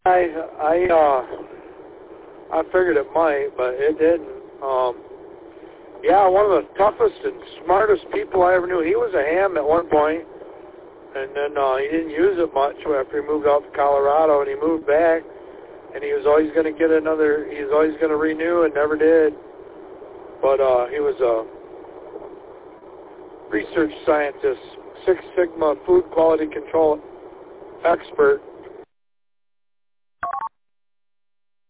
I figured it might, but it didn't. Yeah, one of the toughest and smartest people I ever knew. He was a ham at one point, and then he didn't use it much after he moved out to Colorado, and he moved back, and he was always going to get another, he was always going to renew and never did. But he was a research scientist, Six Sigma food quality control expert,